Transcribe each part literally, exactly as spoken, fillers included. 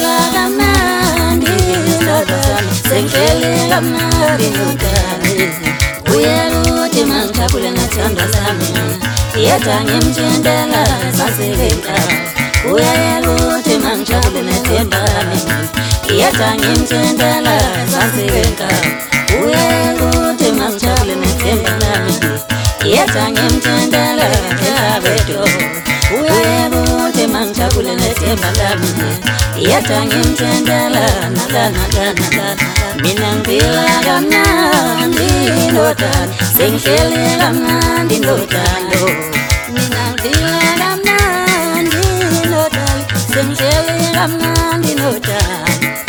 ngiphila kamnandi ndodana sengihleli kamnandi ndodana uyeluthi mangijabule nethanda lami yedwa ngimthintela sasebenka uyeluthi mangijabule nethemba lami yedwa ngimthintela sasebenka uyeluthi mangijabule nethemba lami yedwa ngimthintela njabedo uyeluthi mangijabule nethemba lami yedwa ngimthintela nala nala nala mina ngiphila kamnandi ndodana sengihleli kamnandi ndodana mina ngiphila kamnandi ndodana sengihleli kamnandi ndodana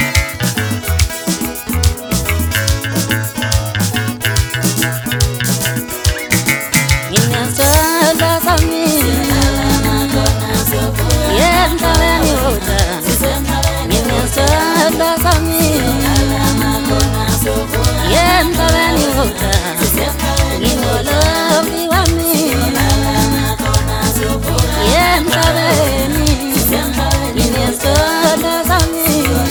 nginasanda sami yenhlabeni ndodana nginasanda sami yenhlabeni ndodana nginolovi wami yenhlabeni nginesandla sami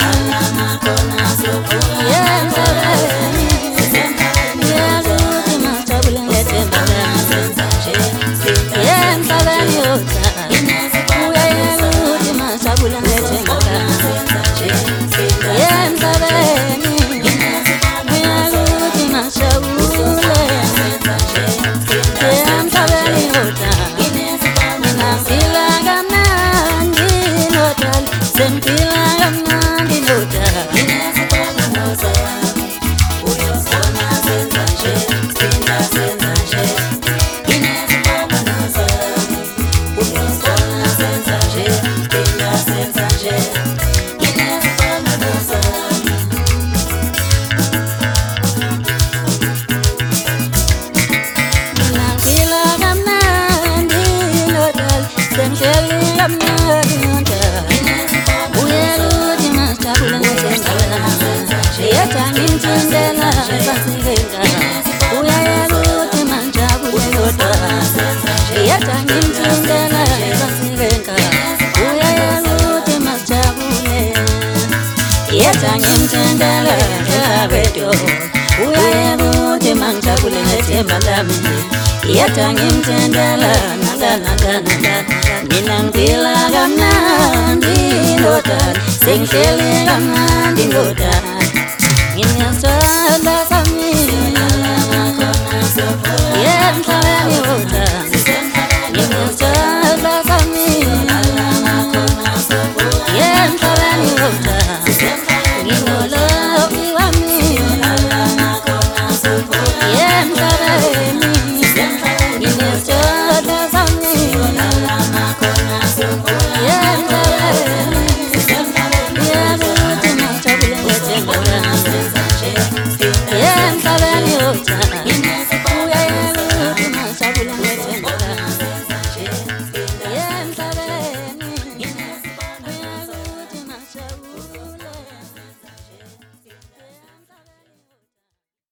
yenhlabeni uyeluthi mangijabule ngethemba lami yenhlabeni ndodana uyeluthi mangijabule ngethemba lami yenhlabeni uyeluthi mangijabule yenhlabeni ndodana mina ngiphila kamnandi ndodana sengiphila kamnandi ndodana uyeluthi mangijabule ngethemba lami yedwa ngimthintela sasebenka uyeluthi mangijabule ndodana yedwa ngimthintela sasebenka uyeluthi mangijabule yedwa ngimthintela njabedo uyeluthi mangijabule ngethemba lami yedwa ngimthintela nala nala nala mina ngiphila kamnandi ndodana sengihleli kamnandi ndodana nginasandla sami yenhlabeni ndodana